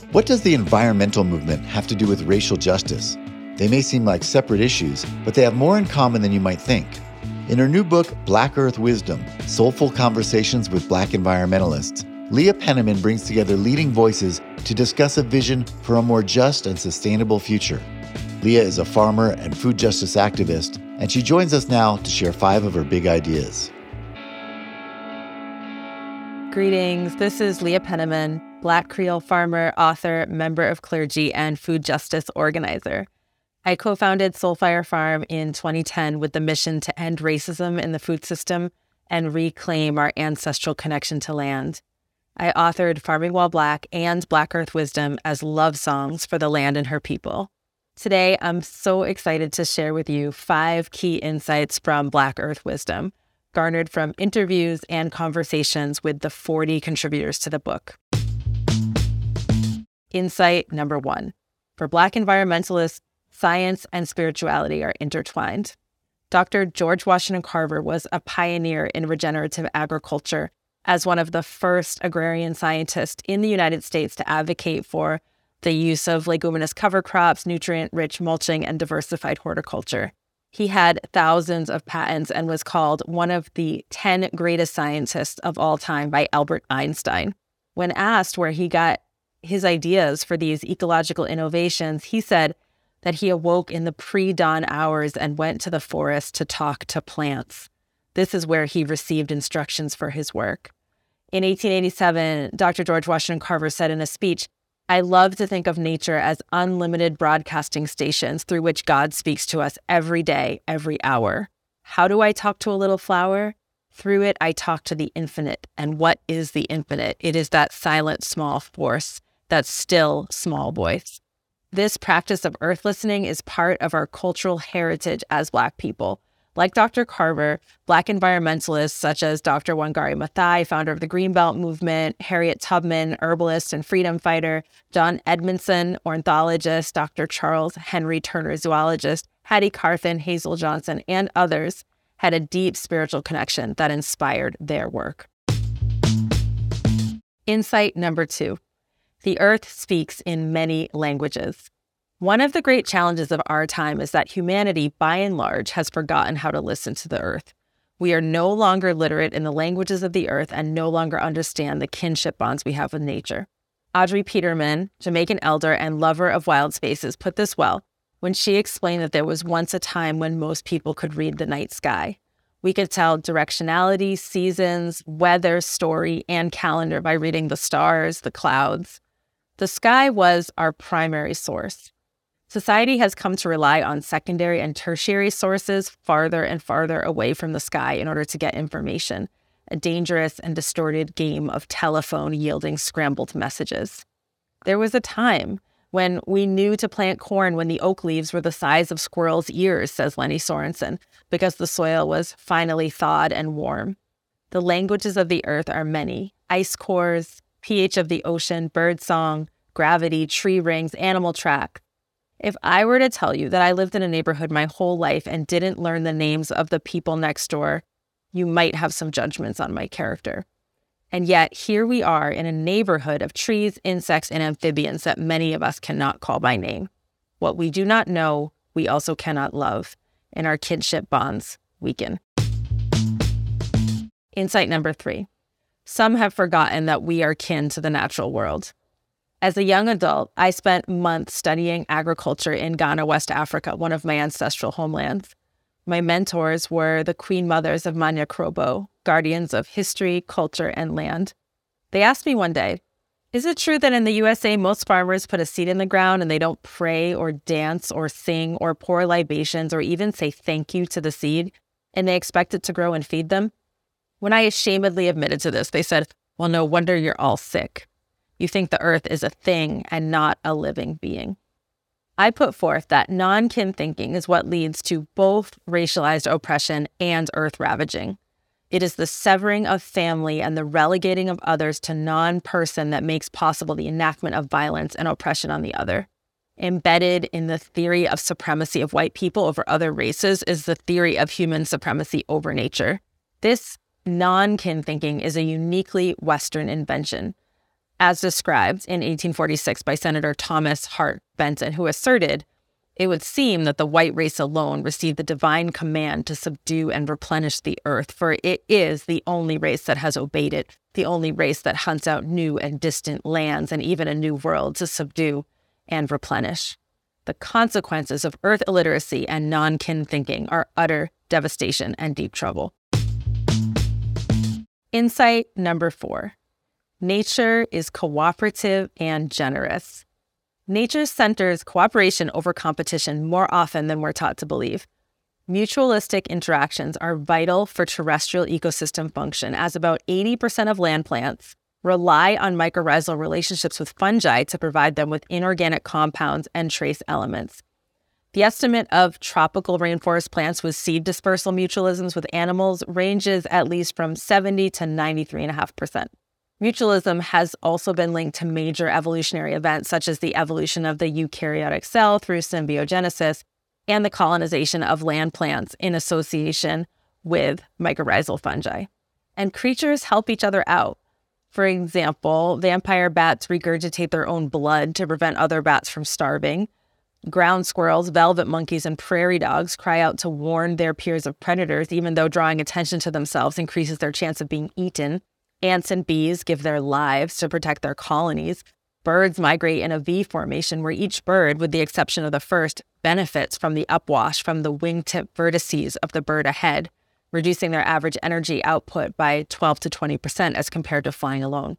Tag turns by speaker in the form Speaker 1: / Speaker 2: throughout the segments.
Speaker 1: What does the environmental movement have to do with racial justice? They may seem like separate issues, but they have more in common than you might think. In her new book, Black Earth Wisdom, Soulful Conversations with Black Environmentalists, Leah Penniman brings together leading voices to discuss a vision for a more just and sustainable future. Leah is a farmer and food justice activist, and she joins us now to share 5 of her big ideas.
Speaker 2: Greetings, this is Leah Penniman, Black Creole farmer, author, member of clergy, and food justice organizer. I co-founded Soulfire Farm in 2010 with the mission to end racism in the food system and reclaim our ancestral connection to land. I authored Farming While Black and Black Earth Wisdom as love songs for the land and her people. Today, I'm so excited to share with you 5 key insights from Black Earth Wisdom, garnered from interviews and conversations with the 40 contributors to the book. Insight number 1. For Black environmentalists, science and spirituality are intertwined. Dr. George Washington Carver was a pioneer in regenerative agriculture as one of the first agrarian scientists in the United States to advocate for the use of leguminous cover crops, nutrient-rich mulching, and diversified horticulture. He had thousands of patents and was called one of the 10 greatest scientists of all time by Albert Einstein. When asked where he got his ideas for these ecological innovations, he said that he awoke in the pre-dawn hours and went to the forest to talk to plants. This is where he received instructions for his work. In 1887, Dr. George Washington Carver said in a speech, "I love to think of nature as unlimited broadcasting stations through which God speaks to us every day, every hour. How do I talk to a little flower? Through it, I talk to the infinite. And what is the infinite? It is that silent, small force, that still, small voice." This practice of earth listening is part of our cultural heritage as Black people. Like Dr. Carver, Black environmentalists such as Dr. Wangari Maathai, founder of the Greenbelt movement, Harriet Tubman, herbalist and freedom fighter, John Edmondson, ornithologist, Dr. Charles Henry Turner, zoologist, Hattie Carthen, Hazel Johnson, and others had a deep spiritual connection that inspired their work. Insight number 2. The earth speaks in many languages. One of the great challenges of our time is that humanity, by and large, has forgotten how to listen to the earth. We are no longer literate in the languages of the earth and no longer understand the kinship bonds we have with nature. Audrey Peterman, Jamaican elder and lover of wild spaces, put this well when she explained that there was once a time when most people could read the night sky. We could tell directionality, seasons, weather, story, and calendar by reading the stars, the clouds. The sky was our primary source. Society has come to rely on secondary and tertiary sources farther and farther away from the sky in order to get information, a dangerous and distorted game of telephone yielding scrambled messages. There was a time when we knew to plant corn when the oak leaves were the size of squirrels' ears, says Lenny Sorensen, because the soil was finally thawed and warm. The languages of the earth are many: ice cores, pH of the ocean, bird song, gravity, tree rings, animal track. If I were to tell you that I lived in a neighborhood my whole life and didn't learn the names of the people next door, you might have some judgments on my character. And yet, here we are in a neighborhood of trees, insects, and amphibians that many of us cannot call by name. What we do not know, we also cannot love, and our kinship bonds weaken. Insight number 3. Some have forgotten that we are kin to the natural world. As a young adult, I spent months studying agriculture in Ghana, West Africa, one of my ancestral homelands. My mentors were the Queen Mothers of Manya Krobo, guardians of history, culture, and land. They asked me one day, "Is it true that in the USA, most farmers put a seed in the ground and they don't pray or dance or sing or pour libations or even say thank you to the seed, and they expect it to grow and feed them?" When I ashamedly admitted to this, they said, "Well, no wonder you're all sick. You think the earth is a thing and not a living being." I put forth that non-kin thinking is what leads to both racialized oppression and earth ravaging. It is the severing of family and the relegating of others to non-person that makes possible the enactment of violence and oppression on the other. Embedded in the theory of supremacy of white people over other races is the theory of human supremacy over nature. This non-kin thinking is a uniquely Western invention. as described in 1846 by Senator Thomas Hart Benton, who asserted, "It would seem that the white race alone received the divine command to subdue and replenish the earth, for it is the only race that has obeyed it, the only race that hunts out new and distant lands and even a new world to subdue and replenish. The consequences of earth illiteracy and non-kin thinking are utter devastation and deep trouble." Insight number 4. Nature is cooperative and generous. Nature centers cooperation over competition more often than we're taught to believe. Mutualistic interactions are vital for terrestrial ecosystem function, as about 80% of land plants rely on mycorrhizal relationships with fungi to provide them with inorganic compounds and trace elements. The estimate of tropical rainforest plants with seed dispersal mutualisms with animals ranges at least from 70 to 93.5%. Mutualism has also been linked to major evolutionary events such as the evolution of the eukaryotic cell through symbiogenesis and the colonization of land plants in association with mycorrhizal fungi. And creatures help each other out. For example, vampire bats regurgitate their own blood to prevent other bats from starving. Ground squirrels, velvet monkeys, and prairie dogs cry out to warn their peers of predators, even though drawing attention to themselves increases their chance of being eaten. Ants and bees give their lives to protect their colonies. Birds migrate in a V formation where each bird, with the exception of the first, benefits from the upwash from the wingtip vertices of the bird ahead, reducing their average energy output by 12 to 20% as compared to flying alone.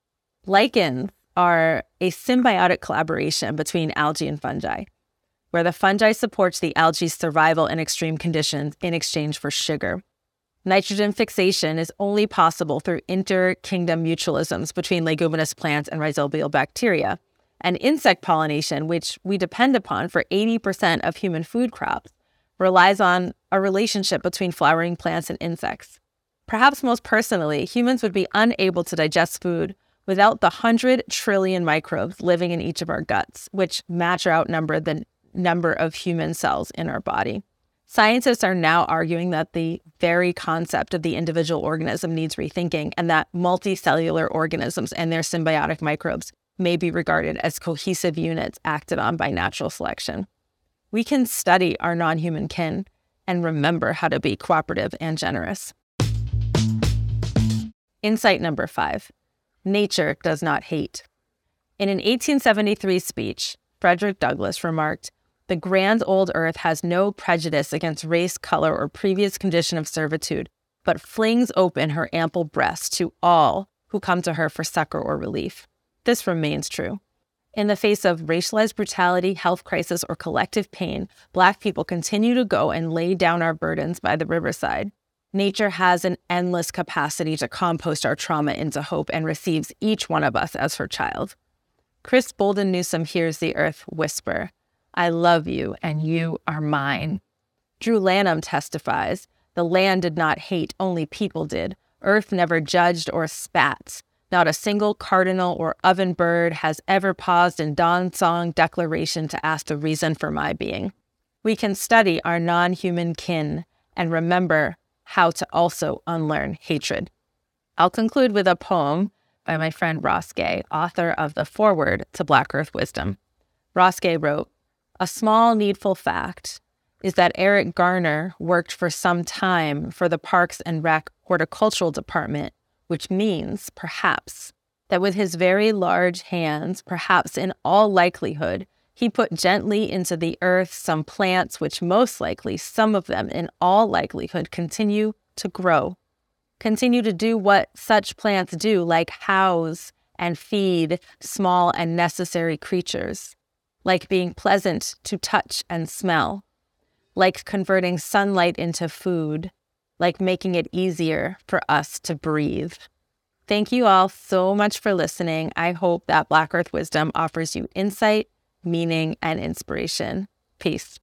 Speaker 2: Lichens are a symbiotic collaboration between algae and fungi, where the fungi supports the algae's survival in extreme conditions in exchange for sugar. Nitrogen fixation is only possible through inter-kingdom mutualisms between leguminous plants and rhizobial bacteria. And insect pollination, which we depend upon for 80% of human food crops, relies on a relationship between flowering plants and insects. Perhaps most personally, humans would be unable to digest food without the 100 trillion microbes living in each of our guts, which match or outnumber the number of human cells in our body. Scientists are now arguing that the very concept of the individual organism needs rethinking, and that multicellular organisms and their symbiotic microbes may be regarded as cohesive units acted on by natural selection. We can study our non-human kin and remember how to be cooperative and generous. Insight number 5. Nature does not hate. In an 1873 speech, Frederick Douglass remarked, "The grand old earth has no prejudice against race, color, or previous condition of servitude, but flings open her ample breast to all who come to her for succor or relief." This remains true. In the face of racialized brutality, health crisis, or collective pain, Black people continue to go and lay down our burdens by the riverside. Nature has an endless capacity to compost our trauma into hope and receives each one of us as her child. Chris Bolden Newsom hears the earth whisper, "I love you and you are mine." Drew Lanham testifies, "The land did not hate, only people did. Earth never judged or spat. Not a single cardinal or oven bird has ever paused in dawn song declaration to ask the reason for my being." We can study our non-human kin and remember how to also unlearn hatred. I'll conclude with a poem by my friend Ross Gay, author of the foreword to Black Earth Wisdom. Ross Gay wrote, "A small needful fact is that Eric Garner worked for some time for the Parks and Rec Horticultural Department, which means, perhaps, that with his very large hands, perhaps in all likelihood, he put gently into the earth some plants which most likely, some of them in all likelihood, continue to grow, continue to do what such plants do, like house and feed small and necessary creatures, like being pleasant to touch and smell, like converting sunlight into food, like making it easier for us to breathe." Thank you all so much for listening. I hope that Black Earth Wisdom offers you insight, meaning, and inspiration. Peace.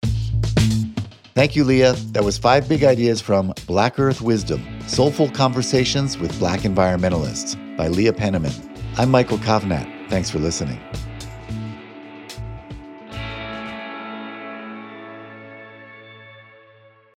Speaker 1: Thank you, Leah. That was 5 big ideas from Black Earth Wisdom, Soulful Conversations with Black Environmentalists by Leah Penniman. I'm Michael Kovnat. Thanks for listening.